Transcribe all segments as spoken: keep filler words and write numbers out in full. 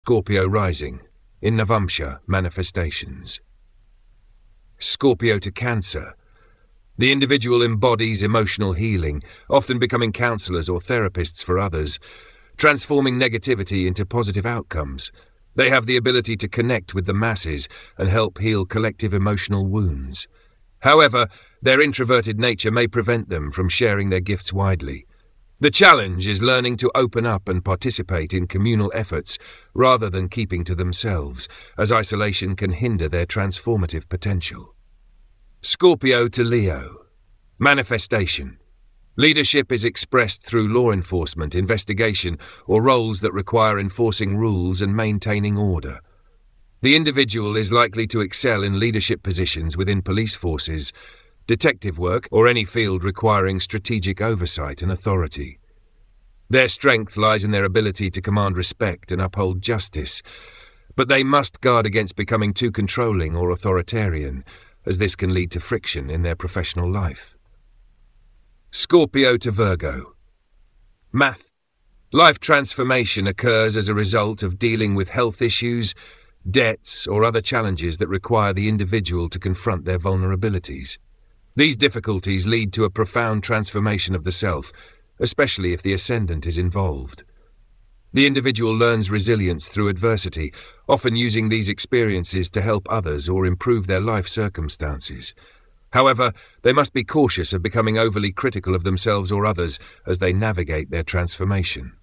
Scorpio rising, in Navamsha, manifestations. Scorpio to Cancer. The individual embodies emotional healing, often becoming counselors or therapists for others, transforming negativity into positive outcomes. They have the ability to connect with the masses and help heal collective emotional wounds. However, their introverted nature may prevent them from sharing their gifts widely. The challenge is learning to open up and participate in communal efforts rather than keeping to themselves, as isolation can hinder their transformative potential. Scorpio to Leo. Manifestation. Leadership is expressed through law enforcement, investigation, or roles that require enforcing rules and maintaining order. The individual is likely to excel in leadership positions within police forces, detective work, or any field requiring strategic oversight and authority. Their strength lies in their ability to command respect and uphold justice, but they must guard against becoming too controlling or authoritarian, as this can lead to friction in their professional life. Scorpio to Virgo. Math. Life transformation occurs as a result of dealing with health issues, debts, or other challenges that require the individual to confront their vulnerabilities. These difficulties lead to a profound transformation of the self, especially if the ascendant is involved. The individual learns resilience through adversity, often using these experiences to help others or improve their life circumstances. However, they must be cautious of becoming overly critical of themselves or others as they navigate their transformation.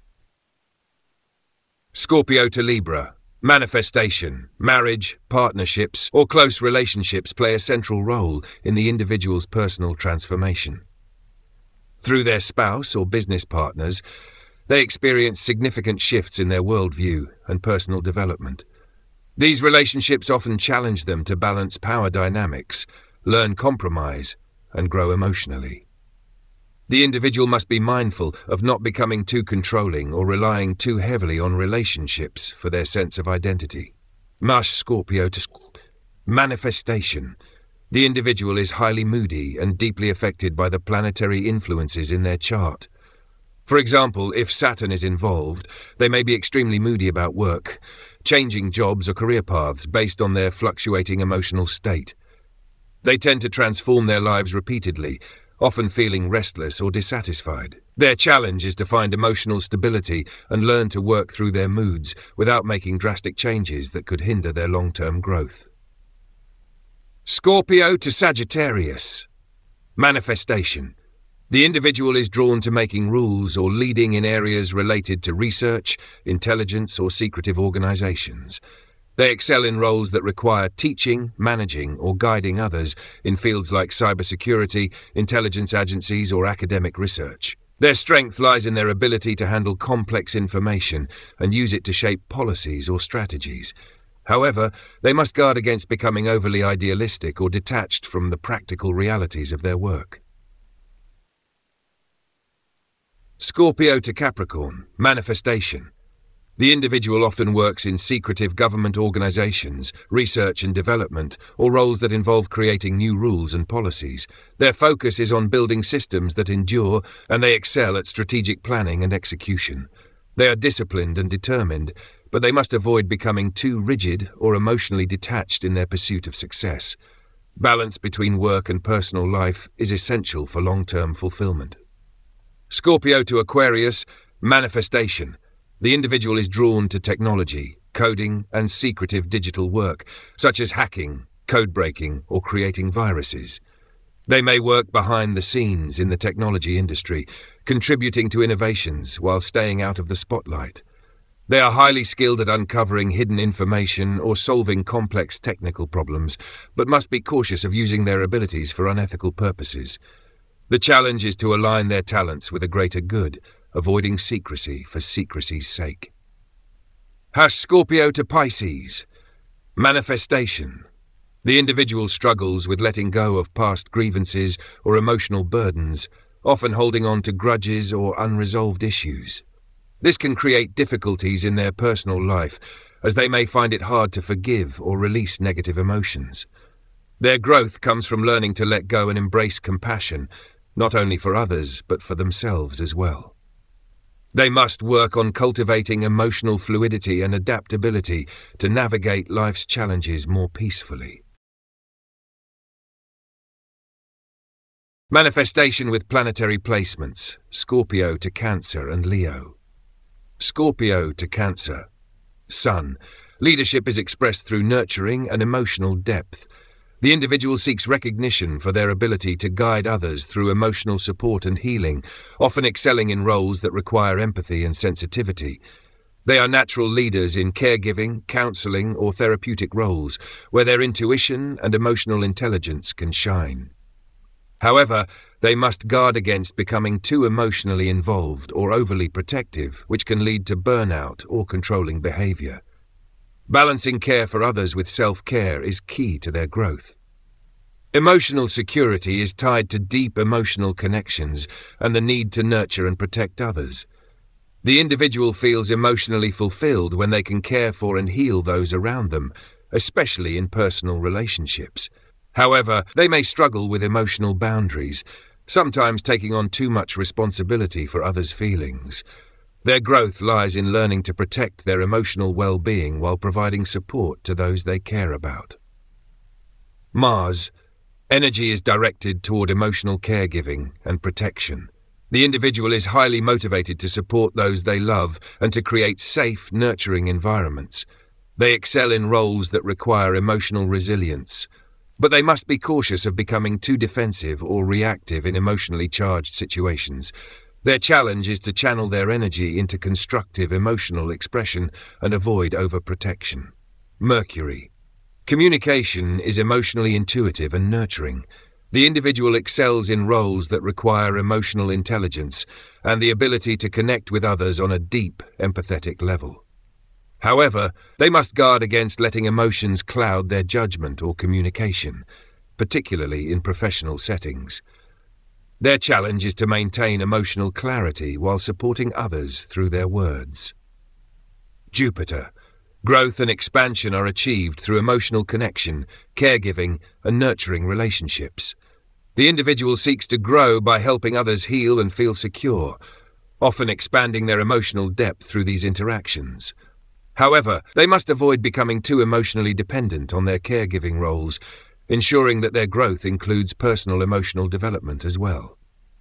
Scorpio to Libra. Manifestation, marriage, partnerships, or close relationships play a central role in the individual's personal transformation. Through their spouse or business partners, they experience significant shifts in their worldview and personal development. These relationships often challenge them to balance power dynamics, learn compromise, and grow emotionally. The individual must be mindful of not becoming too controlling or relying too heavily on relationships for their sense of identity. Mars Scorpio to Manifestation. The individual is highly moody and deeply affected by the planetary influences in their chart. For example, if Saturn is involved, they may be extremely moody about work, changing jobs or career paths based on their fluctuating emotional state. They tend to transform their lives repeatedly, often feeling restless or dissatisfied. Their challenge is to find emotional stability and learn to work through their moods without making drastic changes that could hinder their long-term growth. Scorpio to Sagittarius. Manifestation. The individual is drawn to making rules or leading in areas related to research, intelligence, or secretive organizations. They excel in roles that require teaching, managing, or guiding others in fields like cybersecurity, intelligence agencies, or academic research. Their strength lies in their ability to handle complex information and use it to shape policies or strategies. However, they must guard against becoming overly idealistic or detached from the practical realities of their work. Scorpio to Capricorn. Manifestation. The individual often works in secretive government organizations, research and development, or roles that involve creating new rules and policies. Their focus is on building systems that endure, and they excel at strategic planning and execution. They are disciplined and determined, but they must avoid becoming too rigid or emotionally detached in their pursuit of success. Balance between work and personal life is essential for long-term fulfillment. Scorpio to Aquarius. Manifestation. The individual is drawn to technology, coding, and secretive digital work, such as hacking, code breaking, or creating viruses. They may work behind the scenes in the technology industry, contributing to innovations while staying out of the spotlight. They are highly skilled at uncovering hidden information or solving complex technical problems, but must be cautious of using their abilities for unethical purposes. The challenge is to align their talents with a greater good, avoiding secrecy for secrecy's sake. Hash Scorpio to Pisces. Manifestation. The individual struggles with letting go of past grievances or emotional burdens, often holding on to grudges or unresolved issues. This can create difficulties in their personal life, as they may find it hard to forgive or release negative emotions. Their growth comes from learning to let go and embrace compassion, not only for others, but for themselves as well. They must work on cultivating emotional fluidity and adaptability to navigate life's challenges more peacefully. Manifestation with planetary placements, Scorpio to Cancer and Leo. Scorpio to Cancer. Sun. Leadership is expressed through nurturing and emotional depth. The individual seeks recognition for their ability to guide others through emotional support and healing, often excelling in roles that require empathy and sensitivity. They are natural leaders in caregiving, counseling, or therapeutic roles, where their intuition and emotional intelligence can shine. However, they must guard against becoming too emotionally involved or overly protective, which can lead to burnout or controlling behavior. Balancing care for others with self-care is key to their growth. Emotional security is tied to deep emotional connections and the need to nurture and protect others. The individual feels emotionally fulfilled when they can care for and heal those around them, especially in personal relationships. However, they may struggle with emotional boundaries, sometimes taking on too much responsibility for others' feelings. Their growth lies in learning to protect their emotional well-being while providing support to those they care about. Mars. Energy is directed toward emotional caregiving and protection. The individual is highly motivated to support those they love and to create safe, nurturing environments. They excel in roles that require emotional resilience, but they must be cautious of becoming too defensive or reactive in emotionally charged situations. Their challenge is to channel their energy into constructive emotional expression and avoid overprotection. Mercury. Communication is emotionally intuitive and nurturing. The individual excels in roles that require emotional intelligence and the ability to connect with others on a deep, empathetic level. However, they must guard against letting emotions cloud their judgment or communication, particularly in professional settings. Their challenge is to maintain emotional clarity while supporting others through their words. Jupiter. Growth and expansion are achieved through emotional connection, caregiving, and nurturing relationships. The individual seeks to grow by helping others heal and feel secure, often expanding their emotional depth through these interactions. However, they must avoid becoming too emotionally dependent on their caregiving roles, ensuring that their growth includes personal emotional development as well.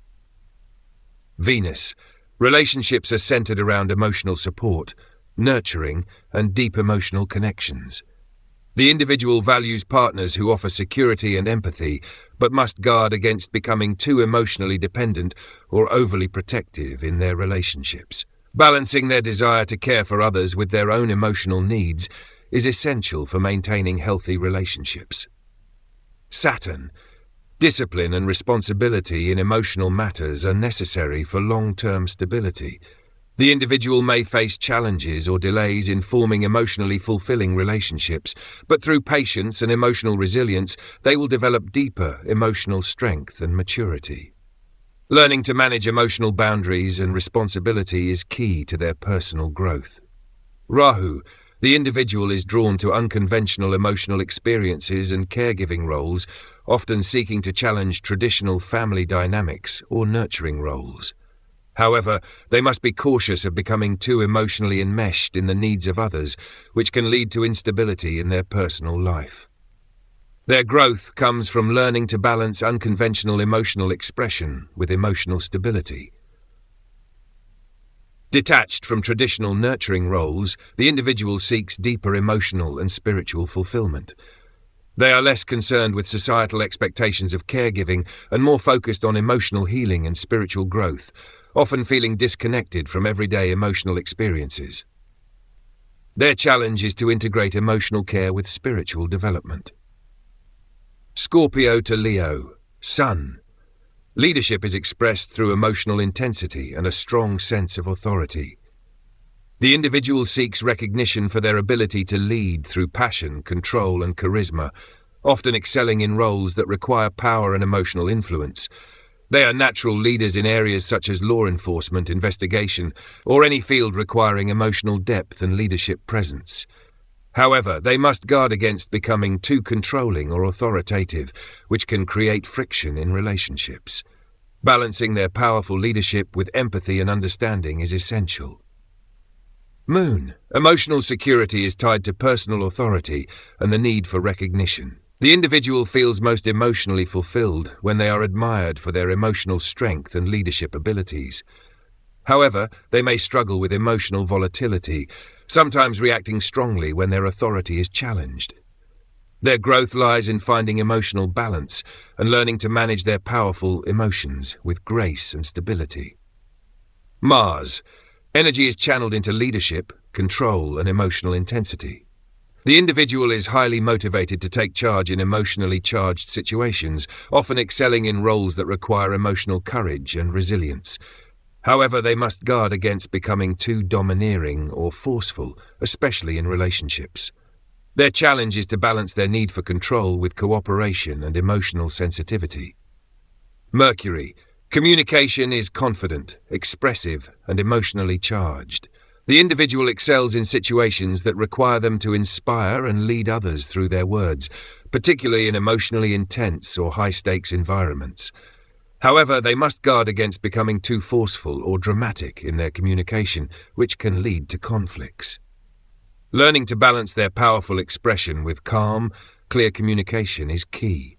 Venus. Relationships are centered around emotional support, nurturing, and deep emotional connections. The individual values partners who offer security and empathy, but must guard against becoming too emotionally dependent or overly protective in their relationships. Balancing their desire to care for others with their own emotional needs is essential for maintaining healthy relationships. Saturn. Discipline and responsibility in emotional matters are necessary for long-term stability. The individual may face challenges or delays in forming emotionally fulfilling relationships, but through patience and emotional resilience, they will develop deeper emotional strength and maturity. Learning to manage emotional boundaries and responsibility is key to their personal growth. Rahu. The individual is drawn to unconventional emotional experiences and caregiving roles, often seeking to challenge traditional family dynamics or nurturing roles. However, they must be cautious of becoming too emotionally enmeshed in the needs of others, which can lead to instability in their personal life. Their growth comes from learning to balance unconventional emotional expression with emotional stability. Detached from traditional nurturing roles, the individual seeks deeper emotional and spiritual fulfillment. They are less concerned with societal expectations of caregiving and more focused on emotional healing and spiritual growth, often feeling disconnected from everyday emotional experiences. Their challenge is to integrate emotional care with spiritual development. Scorpio to Leo. Sun. Leadership is expressed through emotional intensity and a strong sense of authority. The individual seeks recognition for their ability to lead through passion, control, and charisma, often excelling in roles that require power and emotional influence. They are natural leaders in areas such as law enforcement, investigation, or any field requiring emotional depth and leadership presence. However, they must guard against becoming too controlling or authoritative, which can create friction in relationships. Balancing their powerful leadership with empathy and understanding is essential. Moon. Emotional security is tied to personal authority and the need for recognition. The individual feels most emotionally fulfilled when they are admired for their emotional strength and leadership abilities. However, they may struggle with emotional volatility, sometimes reacting strongly when their authority is challenged. Their growth lies in finding emotional balance and learning to manage their powerful emotions with grace and stability. Mars. Energy is channeled into leadership, control, and emotional intensity. The individual is highly motivated to take charge in emotionally charged situations, often excelling in roles that require emotional courage and resilience. However, they must guard against becoming too domineering or forceful, especially in relationships. Their challenge is to balance their need for control with cooperation and emotional sensitivity. Mercury. Communication is confident, expressive, and emotionally charged. The individual excels in situations that require them to inspire and lead others through their words, particularly in emotionally intense or high-stakes environments. However, they must guard against becoming too forceful or dramatic in their communication, which can lead to conflicts. Learning to balance their powerful expression with calm, clear communication is key.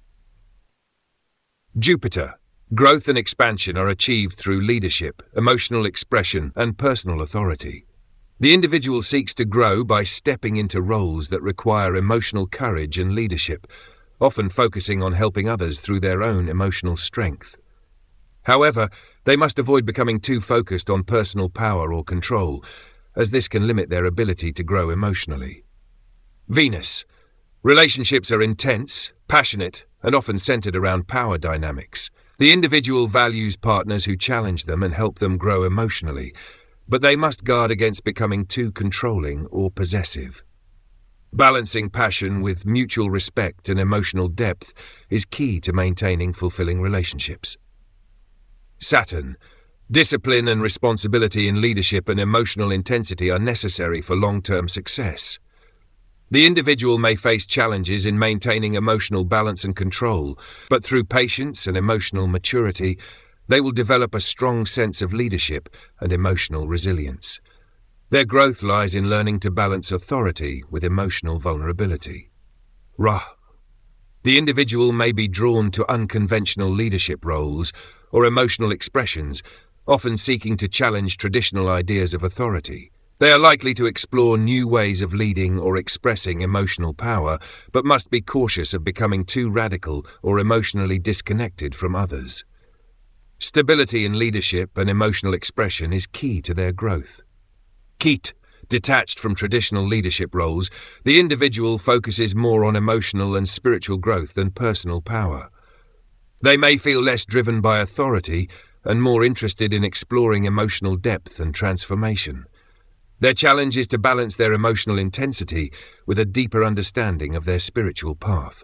Jupiter. Growth and expansion are achieved through leadership, emotional expression, and personal authority. The individual seeks to grow by stepping into roles that require emotional courage and leadership, often focusing on helping others through their own emotional strength. However, they must avoid becoming too focused on personal power or control, as this can limit their ability to grow emotionally. Venus. Relationships are intense, passionate, and often centered around power dynamics. The individual values partners who challenge them and help them grow emotionally, but they must guard against becoming too controlling or possessive. Balancing passion with mutual respect and emotional depth is key to maintaining fulfilling relationships. Saturn. Discipline and responsibility in leadership and emotional intensity are necessary for long-term success. The individual may face challenges in maintaining emotional balance and control, but through patience and emotional maturity, they will develop a strong sense of leadership and emotional resilience. Their growth lies in learning to balance authority with emotional vulnerability. Ra. The individual may be drawn to unconventional leadership roles or emotional expressions, often seeking to challenge traditional ideas of authority. They are likely to explore new ways of leading or expressing emotional power, but must be cautious of becoming too radical or emotionally disconnected from others. Stability in leadership and emotional expression is key to their growth. Keet. Detached from traditional leadership roles, the individual focuses more on emotional and spiritual growth than personal power. They may feel less driven by authority and more interested in exploring emotional depth and transformation. Their challenge is to balance their emotional intensity with a deeper understanding of their spiritual path.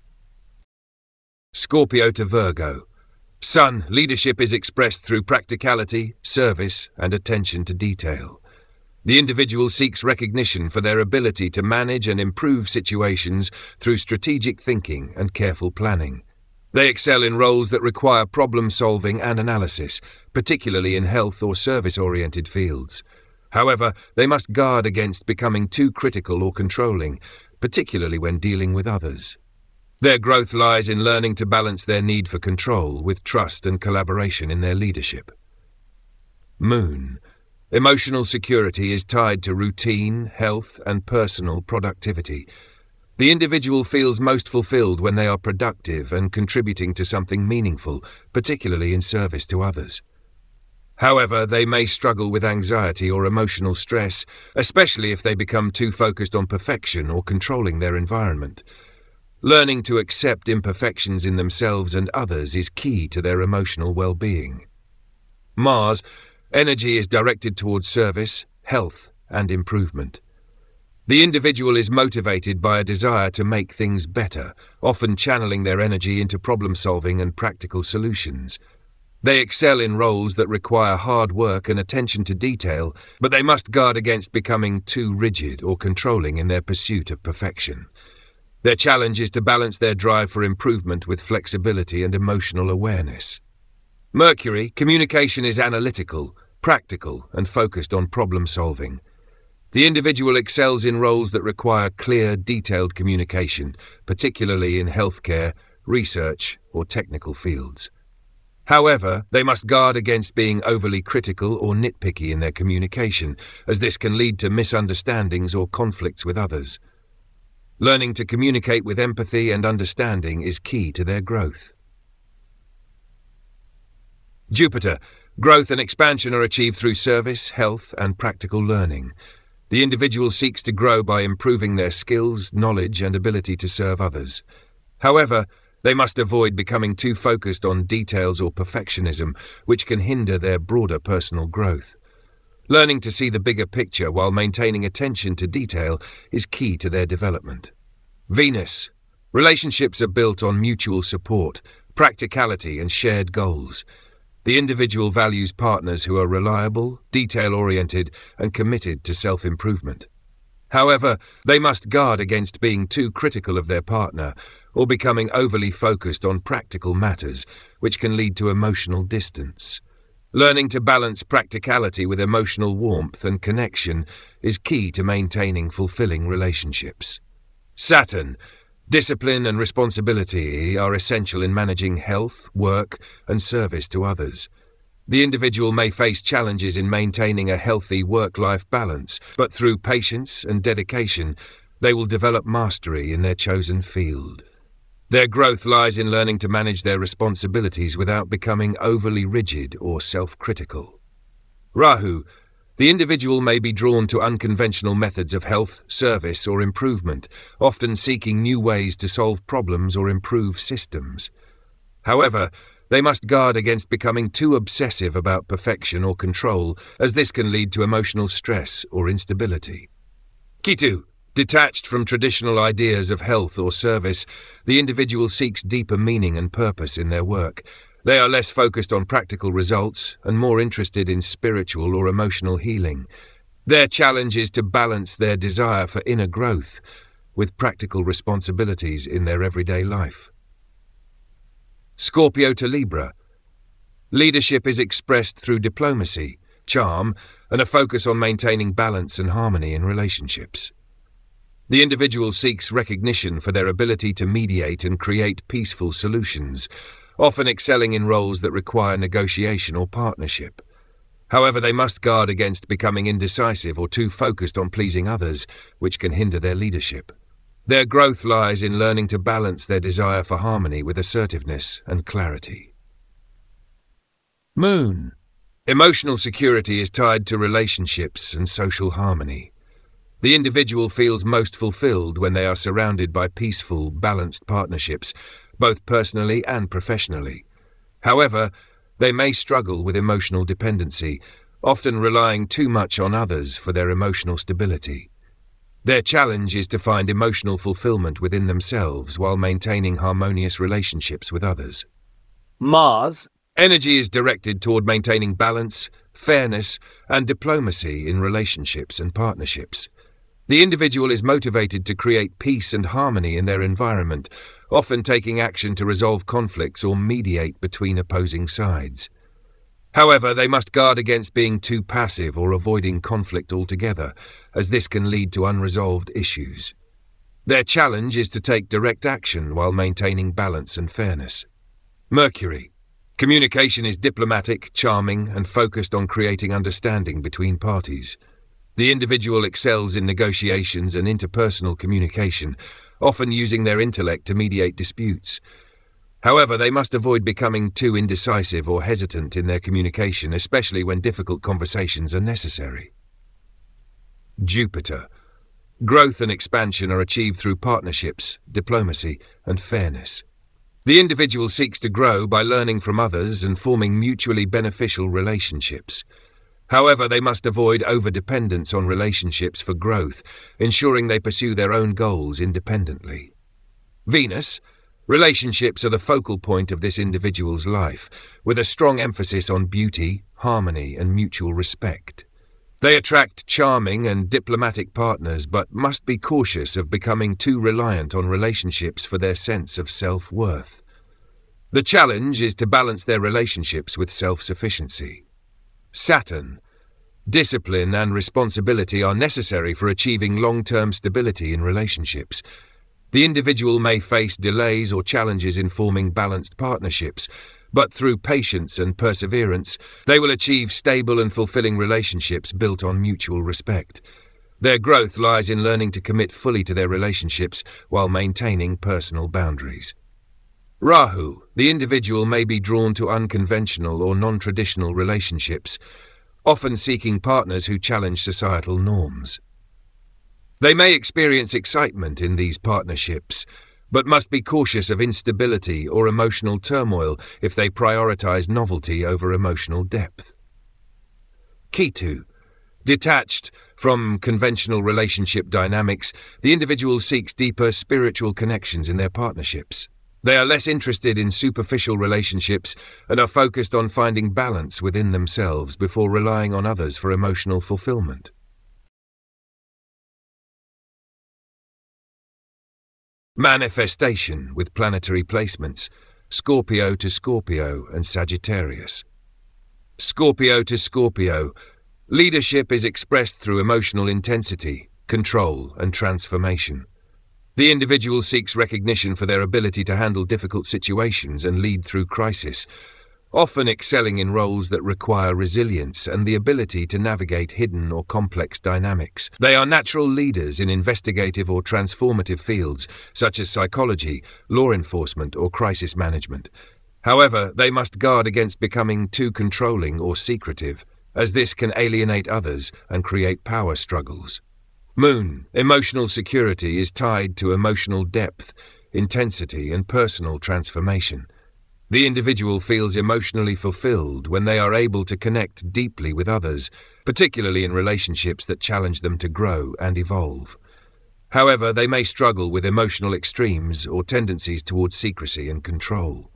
Scorpio to Virgo. Sun. Leadership is expressed through practicality, service, and attention to detail. The individual seeks recognition for their ability to manage and improve situations through strategic thinking and careful planning. They excel in roles that require problem-solving and analysis, particularly in health or service-oriented fields. However, they must guard against becoming too critical or controlling, particularly when dealing with others. Their growth lies in learning to balance their need for control with trust and collaboration in their leadership. Moon. Emotional security is tied to routine, health, and personal productivity. The individual feels most fulfilled when they are productive and contributing to something meaningful, particularly in service to others. However, they may struggle with anxiety or emotional stress, especially if they become too focused on perfection or controlling their environment. Learning to accept imperfections in themselves and others is key to their emotional well-being. Mars. Energy is directed towards service, health, and improvement. The individual is motivated by a desire to make things better, often channeling their energy into problem-solving and practical solutions. They excel in roles that require hard work and attention to detail, but they must guard against becoming too rigid or controlling in their pursuit of perfection. Their challenge is to balance their drive for improvement with flexibility and emotional awareness. Mercury, communication is analytical, practical, and focused on problem-solving. The individual excels in roles that require clear, detailed communication, particularly in healthcare, research, or technical fields. However, they must guard against being overly critical or nitpicky in their communication, as this can lead to misunderstandings or conflicts with others. Learning to communicate with empathy and understanding is key to their growth. Jupiter, growth and expansion are achieved through service, health, and practical learning. The individual seeks to grow by improving their skills, knowledge, and ability to serve others. However, they must avoid becoming too focused on details or perfectionism, which can hinder their broader personal growth. Learning to see the bigger picture while maintaining attention to detail is key to their development. Venus, relationships are built on mutual support, practicality, and shared goals. The individual values partners who are reliable, detail-oriented, and committed to self-improvement. However, they must guard against being too critical of their partner or becoming overly focused on practical matters, which can lead to emotional distance. Learning to balance practicality with emotional warmth and connection is key to maintaining fulfilling relationships. Saturn, discipline and responsibility are essential in managing health, work, and service to others. The individual may face challenges in maintaining a healthy work-life balance, but through patience and dedication, they will develop mastery in their chosen field. Their growth lies in learning to manage their responsibilities without becoming overly rigid or self-critical. Rahu, the individual may be drawn to unconventional methods of health, service, or improvement, often seeking new ways to solve problems or improve systems. However, they must guard against becoming too obsessive about perfection or control, as this can lead to emotional stress or instability. Ketu, detached from traditional ideas of health or service, the individual seeks deeper meaning and purpose in their work. They are less focused on practical results and more interested in spiritual or emotional healing. Their challenge is to balance their desire for inner growth with practical responsibilities in their everyday life. Scorpio to Libra. Leadership is expressed through diplomacy, charm, and a focus on maintaining balance and harmony in relationships. The individual seeks recognition for their ability to mediate and create peaceful solutions, often excelling in roles that require negotiation or partnership. However, they must guard against becoming indecisive or too focused on pleasing others, which can hinder their leadership. Their growth lies in learning to balance their desire for harmony with assertiveness and clarity. Moon. Emotional security is tied to relationships and social harmony. The individual feels most fulfilled when they are surrounded by peaceful, balanced partnerships, both personally and professionally. However, they may struggle with emotional dependency, often relying too much on others for their emotional stability. Their challenge is to find emotional fulfillment within themselves while maintaining harmonious relationships with others. Mars. Energy is directed toward maintaining balance, fairness, and diplomacy in relationships and partnerships. The individual is motivated to create peace and harmony in their environment, often taking action to resolve conflicts or mediate between opposing sides. However, they must guard against being too passive or avoiding conflict altogether, as this can lead to unresolved issues. Their challenge is to take direct action while maintaining balance and fairness. Mercury. Communication is diplomatic, charming, and focused on creating understanding between parties. The individual excels in negotiations and interpersonal communication, often using their intellect to mediate disputes. However, they must avoid becoming too indecisive or hesitant in their communication, especially when difficult conversations are necessary. Jupiter. Growth and expansion are achieved through partnerships, diplomacy, and fairness. The individual seeks to grow by learning from others and forming mutually beneficial relationships. However, they must avoid overdependence on relationships for growth, ensuring they pursue their own goals independently. Venus. Relationships are the focal point of this individual's life, with a strong emphasis on beauty, harmony, and mutual respect. They attract charming and diplomatic partners, but must be cautious of becoming too reliant on relationships for their sense of self-worth. The challenge is to balance their relationships with self-sufficiency. Saturn. Discipline and responsibility are necessary for achieving long-term stability in relationships. The individual may face delays or challenges in forming balanced partnerships, but through patience and perseverance, they will achieve stable and fulfilling relationships built on mutual respect. Their growth lies in learning to commit fully to their relationships while maintaining personal boundaries. Rahu. The individual may be drawn to unconventional or non-traditional relationships, often seeking partners who challenge societal norms. They may experience excitement in these partnerships, but must be cautious of instability or emotional turmoil if they prioritize novelty over emotional depth. Ketu. Detached from conventional relationship dynamics, the individual seeks deeper spiritual connections in their partnerships. They are less interested in superficial relationships and are focused on finding balance within themselves before relying on others for emotional fulfillment. Manifestation with planetary placements: Scorpio to Scorpio and Sagittarius. Scorpio to Scorpio. Leadership is expressed through emotional intensity, control, and transformation. The individual seeks recognition for their ability to handle difficult situations and lead through crisis, often excelling in roles that require resilience and the ability to navigate hidden or complex dynamics. They are natural leaders in investigative or transformative fields, such as psychology, law enforcement, or crisis management. However, they must guard against becoming too controlling or secretive, as this can alienate others and create power struggles. Moon. Emotional security is tied to emotional depth, intensity, and personal transformation. The individual feels emotionally fulfilled when they are able to connect deeply with others, particularly in relationships that challenge them to grow and evolve. However, they may struggle with emotional extremes or tendencies towards secrecy and control.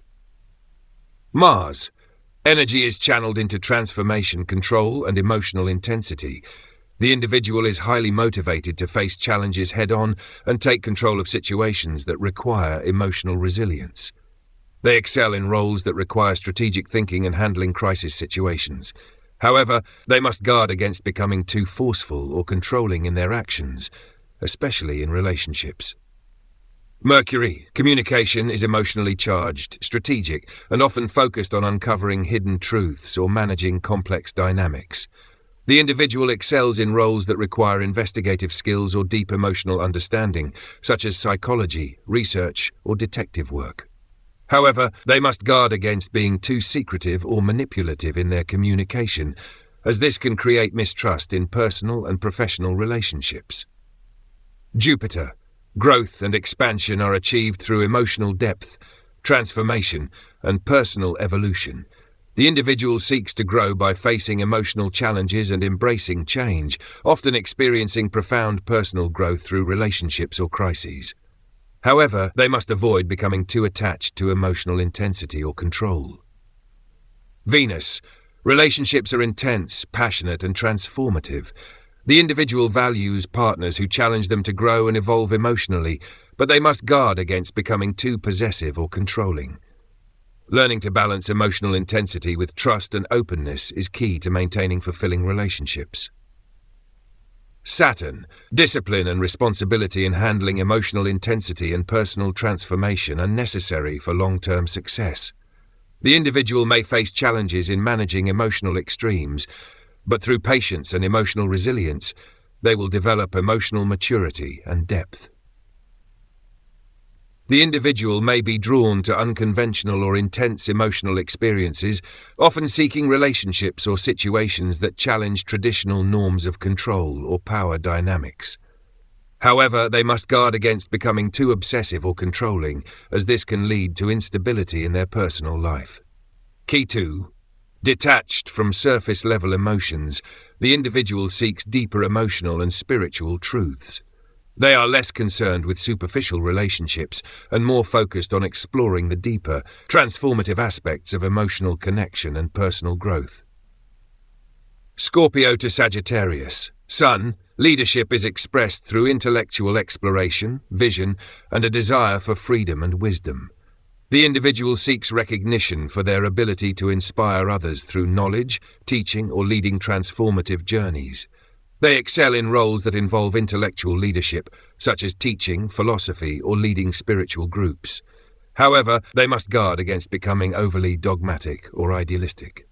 Mars. Energy is channeled into transformation, control, and emotional intensity. The individual is highly motivated to face challenges head-on and take control of situations that require emotional resilience. They excel in roles that require strategic thinking and handling crisis situations. However, they must guard against becoming too forceful or controlling in their actions, especially in relationships. Mercury. Communication is emotionally charged, strategic, and often focused on uncovering hidden truths or managing complex dynamics. The individual excels in roles that require investigative skills or deep emotional understanding, such as psychology, research, or detective work. However, they must guard against being too secretive or manipulative in their communication, as this can create mistrust in personal and professional relationships. Jupiter. Growth and expansion are achieved through emotional depth, transformation, and personal evolution. The individual seeks to grow by facing emotional challenges and embracing change, often experiencing profound personal growth through relationships or crises. However, they must avoid becoming too attached to emotional intensity or control. Venus. Relationships are intense, passionate, and transformative. The individual values partners who challenge them to grow and evolve emotionally, but they must guard against becoming too possessive or controlling. Learning to balance emotional intensity with trust and openness is key to maintaining fulfilling relationships. Saturn. Discipline and responsibility in handling emotional intensity and personal transformation are necessary for long-term success. The individual may face challenges in managing emotional extremes, but through patience and emotional resilience, they will develop emotional maturity and depth. The individual may be drawn to unconventional or intense emotional experiences, often seeking relationships or situations that challenge traditional norms of control or power dynamics. However, they must guard against becoming too obsessive or controlling, as this can lead to instability in their personal life. Ketu. Detached from surface-level emotions, the individual seeks deeper emotional and spiritual truths. They are less concerned with superficial relationships and more focused on exploring the deeper, transformative aspects of emotional connection and personal growth. Scorpio to Sagittarius. Sun. Leadership is expressed through intellectual exploration, vision, and a desire for freedom and wisdom. The individual seeks recognition for their ability to inspire others through knowledge, teaching, or leading transformative journeys. They excel in roles that involve intellectual leadership, such as teaching, philosophy, or leading spiritual groups. However, they must guard against becoming overly dogmatic or idealistic.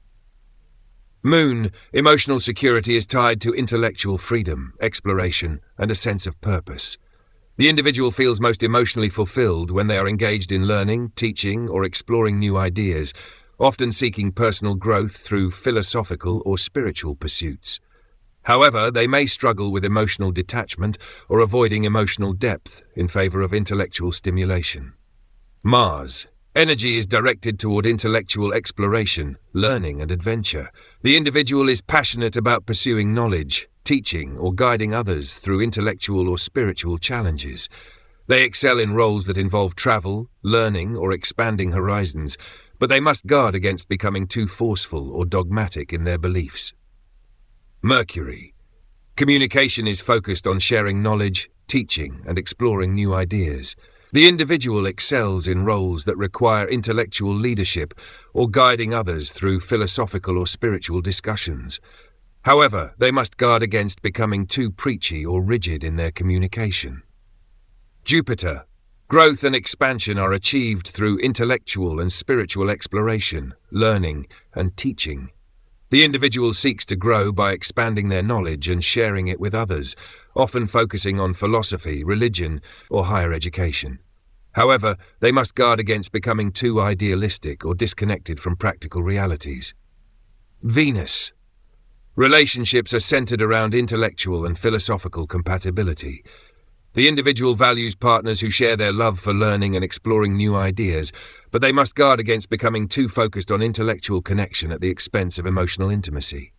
Moon, emotional security is tied to intellectual freedom, exploration, and a sense of purpose. The individual feels most emotionally fulfilled when they are engaged in learning, teaching, or exploring new ideas, often seeking personal growth through philosophical or spiritual pursuits. However, they may struggle with emotional detachment or avoiding emotional depth in favor of intellectual stimulation. Mars. Energy is directed toward intellectual exploration, learning, and adventure. The individual is passionate about pursuing knowledge, teaching, or guiding others through intellectual or spiritual challenges. They excel in roles that involve travel, learning, or expanding horizons, but they must guard against becoming too forceful or dogmatic in their beliefs. Mercury. Communication is focused on sharing knowledge, teaching, and exploring new ideas. The individual excels in roles that require intellectual leadership or guiding others through philosophical or spiritual discussions. However, they must guard against becoming too preachy or rigid in their communication. Jupiter. Growth and expansion are achieved through intellectual and spiritual exploration, learning, and teaching. The individual seeks to grow by expanding their knowledge and sharing it with others, often focusing on philosophy, religion, or higher education. However, they must guard against becoming too idealistic or disconnected from practical realities. Venus. Relationships are centered around intellectual and philosophical compatibility. The individual values partners who share their love for learning and exploring new ideas, but they must guard against becoming too focused on intellectual connection at the expense of emotional intimacy.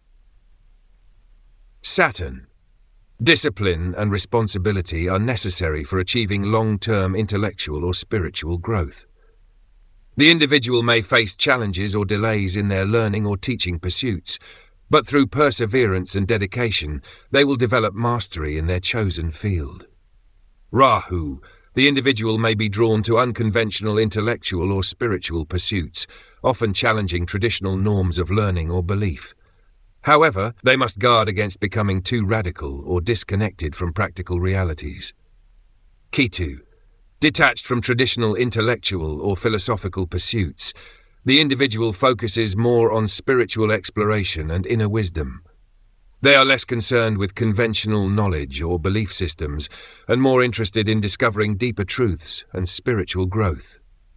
Saturn. Discipline and responsibility are necessary for achieving long-term intellectual or spiritual growth. The individual may face challenges or delays in their learning or teaching pursuits, but through perseverance and dedication, they will develop mastery in their chosen field. Rahu. The individual may be drawn to unconventional intellectual or spiritual pursuits, often challenging traditional norms of learning or belief. However, they must guard against becoming too radical or disconnected from practical realities. Ketu. Detached from traditional intellectual or philosophical pursuits, the individual focuses more on spiritual exploration and inner wisdom. They are less concerned with conventional knowledge or belief systems and more interested in discovering deeper truths and spiritual growth.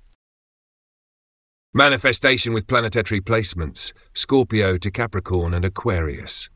Manifestation with planetary placements, Scorpio to Capricorn and Aquarius.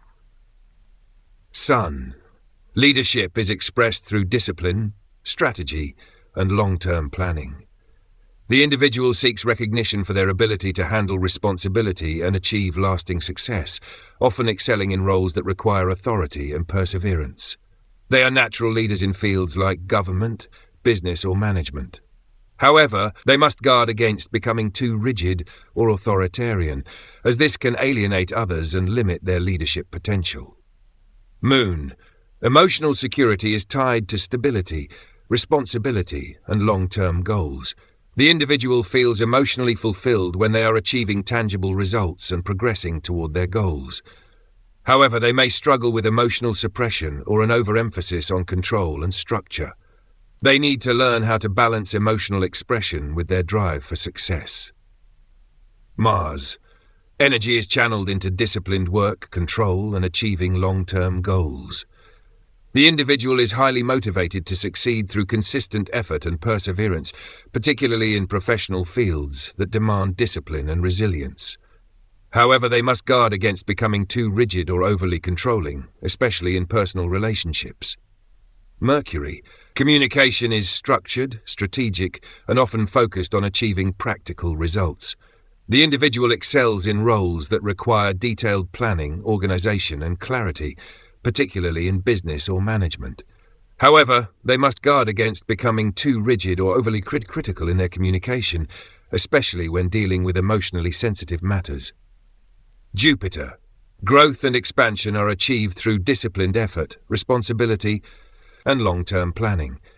Sun. Leadership is expressed through discipline, strategy, and long-term planning. The individual seeks recognition for their ability to handle responsibility and achieve lasting success, often excelling in roles that require authority and perseverance. They are natural leaders in fields like government, business, or management. However, they must guard against becoming too rigid or authoritarian, as this can alienate others and limit their leadership potential. Moon. Emotional security is tied to stability, responsibility, and long-term goals. The individual feels emotionally fulfilled when they are achieving tangible results and progressing toward their goals. However, they may struggle with emotional suppression or an overemphasis on control and structure. They need to learn how to balance emotional expression with their drive for success. Mars. Energy is channeled into disciplined work, control, and achieving long-term goals. The individual is highly motivated to succeed through consistent effort and perseverance, particularly in professional fields that demand discipline and resilience. However, they must guard against becoming too rigid or overly controlling, especially in personal relationships. Mercury. Communication is structured, strategic, and often focused on achieving practical results. The individual excels in roles that require detailed planning, organization, and clarity, particularly in business or management. However, they must guard against becoming too rigid or overly crit- critical in their communication, especially when dealing with emotionally sensitive matters. Jupiter. Growth and expansion are achieved through disciplined effort, responsibility, and long-term planning.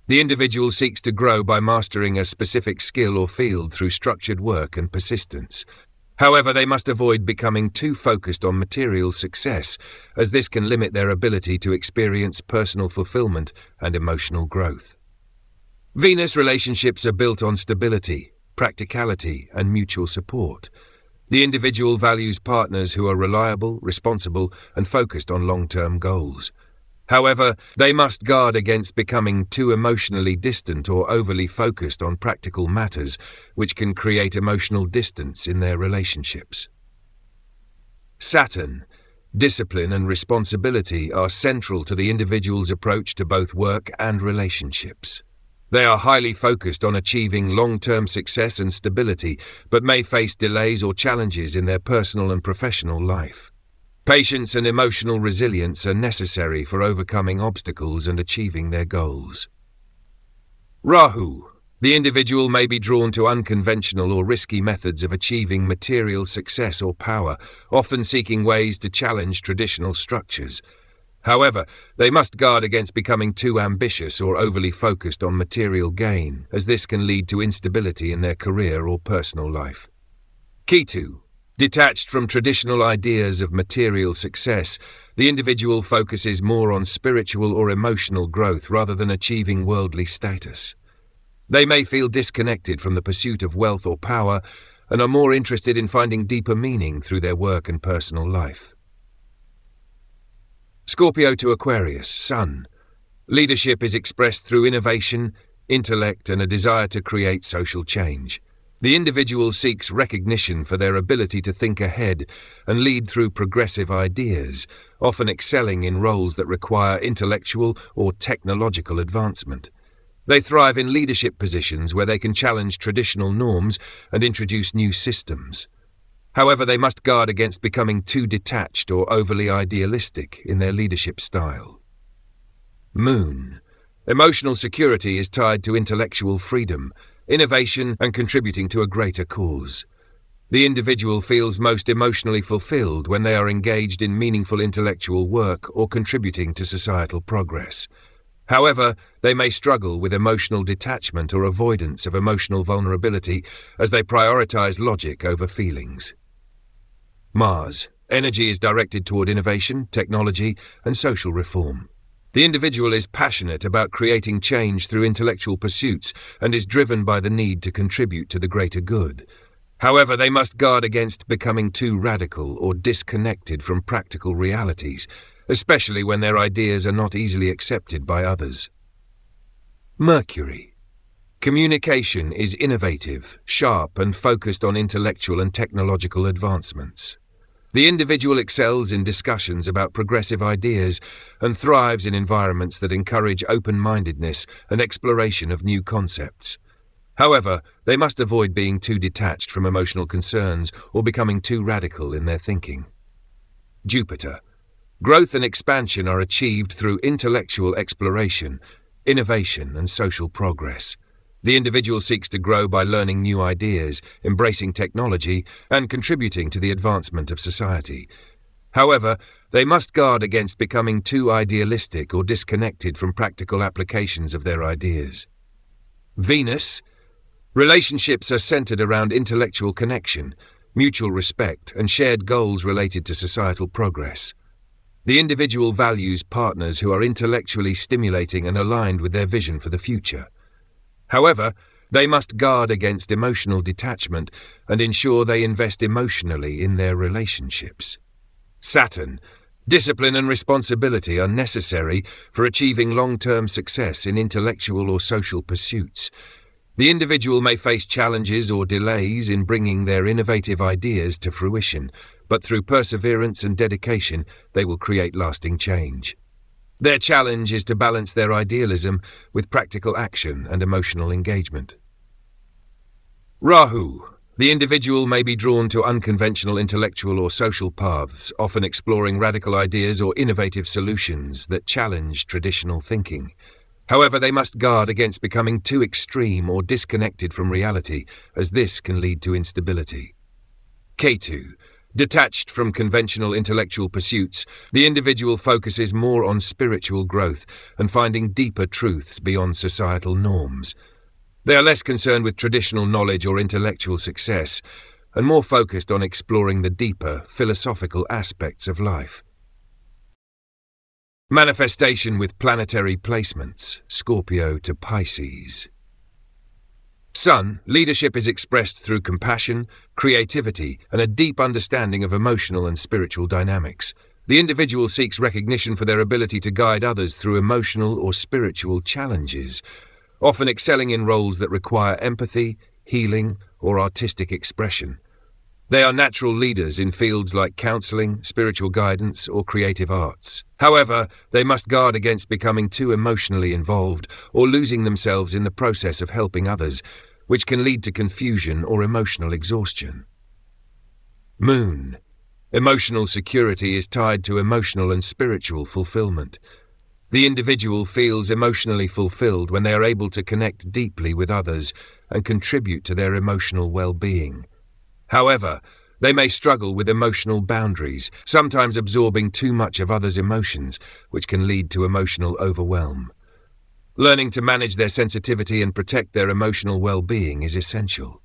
The individual seeks to grow by mastering a specific skill or field through structured work and persistence. However, they must avoid becoming too focused on material success, as this can limit their ability to experience personal fulfillment and emotional growth. Venus relationships are built on stability, practicality, and mutual support. The individual values partners who are reliable, responsible, and focused on long-term goals. However, they must guard against becoming too emotionally distant or overly focused on practical matters, which can create emotional distance in their relationships. Saturn. Discipline and responsibility are central to the individual's approach to both work and relationships. They are highly focused on achieving long-term success and stability, but may face delays or challenges in their personal and professional life. Patience and emotional resilience are necessary for overcoming obstacles and achieving their goals. Rahu. The individual may be drawn to unconventional or risky methods of achieving material success or power, often seeking ways to challenge traditional structures. However, they must guard against becoming too ambitious or overly focused on material gain, as this can lead to instability in their career or personal life. Ketu. Detached from traditional ideas of material success, the individual focuses more on spiritual or emotional growth rather than achieving worldly status. They may feel disconnected from the pursuit of wealth or power and are more interested in finding deeper meaning through their work and personal life. Scorpio to Aquarius, Sun. Leadership is expressed through innovation, intellect, and a desire to create social change. The individual seeks recognition for their ability to think ahead and lead through progressive ideas, often excelling in roles that require intellectual or technological advancement. They thrive in leadership positions where they can challenge traditional norms and introduce new systems. However, they must guard against becoming too detached or overly idealistic in their leadership style. Moon. Emotional security is tied to intellectual freedom, innovation, and contributing to a greater cause. The individual feels most emotionally fulfilled when they are engaged in meaningful intellectual work or contributing to societal progress. However, they may struggle with emotional detachment or avoidance of emotional vulnerability as they prioritize logic over feelings. Mars. Energy is directed toward innovation, technology, and social reform. The individual is passionate about creating change through intellectual pursuits and is driven by the need to contribute to the greater good. However, they must guard against becoming too radical or disconnected from practical realities, especially when their ideas are not easily accepted by others. Mercury. Communication is innovative, sharp, and focused on intellectual and technological advancements. The individual excels in discussions about progressive ideas and thrives in environments that encourage open-mindedness and exploration of new concepts. However, they must avoid being too detached from emotional concerns or becoming too radical in their thinking. Jupiter. Growth and expansion are achieved through intellectual exploration, innovation, and social progress. The individual seeks to grow by learning new ideas, embracing technology, and contributing to the advancement of society. However, they must guard against becoming too idealistic or disconnected from practical applications of their ideas. Venus. Relationships are centered around intellectual connection, mutual respect, and shared goals related to societal progress. The individual values partners who are intellectually stimulating and aligned with their vision for the future. However, they must guard against emotional detachment and ensure they invest emotionally in their relationships. Saturn. Discipline and responsibility are necessary for achieving long-term success in intellectual or social pursuits. The individual may face challenges or delays in bringing their innovative ideas to fruition, but through perseverance and dedication, they will create lasting change. Their challenge is to balance their idealism with practical action and emotional engagement. Rahu. The individual may be drawn to unconventional intellectual or social paths, often exploring radical ideas or innovative solutions that challenge traditional thinking. However, they must guard against becoming too extreme or disconnected from reality, as this can lead to instability. Ketu. Detached from conventional intellectual pursuits, the individual focuses more on spiritual growth and finding deeper truths beyond societal norms. They are less concerned with traditional knowledge or intellectual success, and more focused on exploring the deeper, philosophical aspects of life. Manifestation with planetary placements, Scorpio to Pisces. Sun, leadership is expressed through compassion, creativity, and a deep understanding of emotional and spiritual dynamics. The individual seeks recognition for their ability to guide others through emotional or spiritual challenges, often excelling in roles that require empathy, healing, or artistic expression. They are natural leaders in fields like counseling, spiritual guidance, or creative arts. However, they must guard against becoming too emotionally involved or losing themselves in the process of helping others, which can lead to confusion or emotional exhaustion. Moon. Emotional security is tied to emotional and spiritual fulfillment. The individual feels emotionally fulfilled when they are able to connect deeply with others and contribute to their emotional well-being. However, they may struggle with emotional boundaries, sometimes absorbing too much of others' emotions, which can lead to emotional overwhelm. Learning to manage their sensitivity and protect their emotional well-being is essential.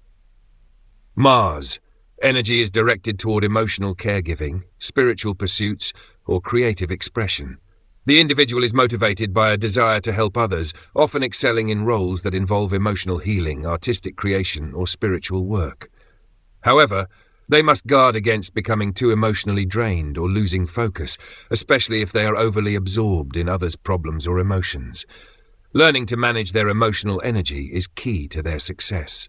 Mars. Energy is directed toward emotional caregiving, spiritual pursuits, or creative expression. The individual is motivated by a desire to help others, often excelling in roles that involve emotional healing, artistic creation, or spiritual work. However, they must guard against becoming too emotionally drained or losing focus, especially if they are overly absorbed in others' problems or emotions. Learning to manage their emotional energy is key to their success.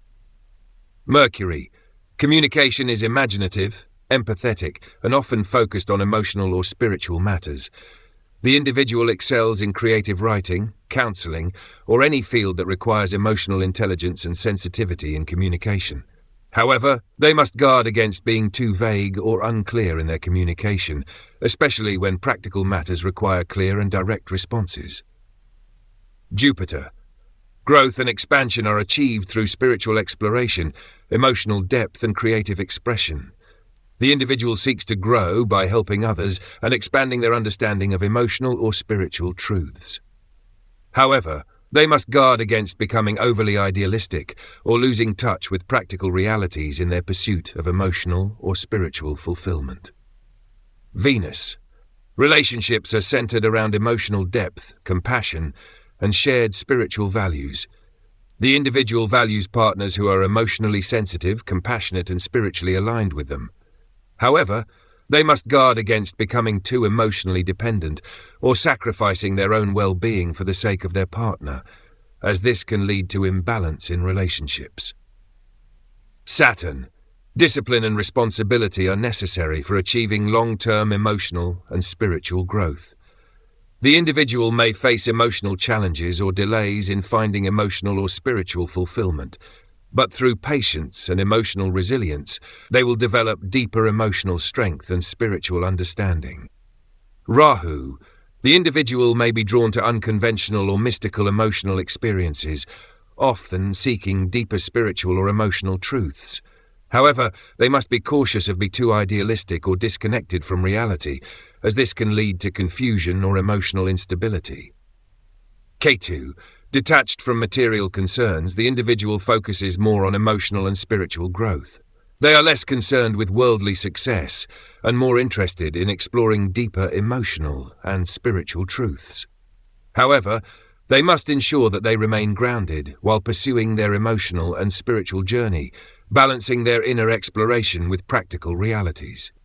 Mercury. Communication is imaginative, empathetic, and often focused on emotional or spiritual matters. The individual excels in creative writing, counseling, or any field that requires emotional intelligence and sensitivity in communication. However, they must guard against being too vague or unclear in their communication, especially when practical matters require clear and direct responses. Jupiter. Growth and expansion are achieved through spiritual exploration, emotional depth, and creative expression. The individual seeks to grow by helping others and expanding their understanding of emotional or spiritual truths. However, they must guard against becoming overly idealistic or losing touch with practical realities in their pursuit of emotional or spiritual fulfillment. Venus. Relationships are centered around emotional depth, compassion, and shared spiritual values. The individual values partners who are emotionally sensitive, compassionate, and spiritually aligned with them. However, they must guard against becoming too emotionally dependent or sacrificing their own well-being for the sake of their partner, as this can lead to imbalance in relationships. Saturn. Discipline and responsibility are necessary for achieving long-term emotional and spiritual growth. The individual may face emotional challenges or delays in finding emotional or spiritual fulfillment, but through patience and emotional resilience, they will develop deeper emotional strength and spiritual understanding. Rahu. The individual may be drawn to unconventional or mystical emotional experiences, often seeking deeper spiritual or emotional truths. However, they must be cautious of being too idealistic or disconnected from reality, as this can lead to confusion or emotional instability. Ketu. Detached from material concerns, the individual focuses more on emotional and spiritual growth. They are less concerned with worldly success and more interested in exploring deeper emotional and spiritual truths. However, they must ensure that they remain grounded while pursuing their emotional and spiritual journey, balancing their inner exploration with practical realities.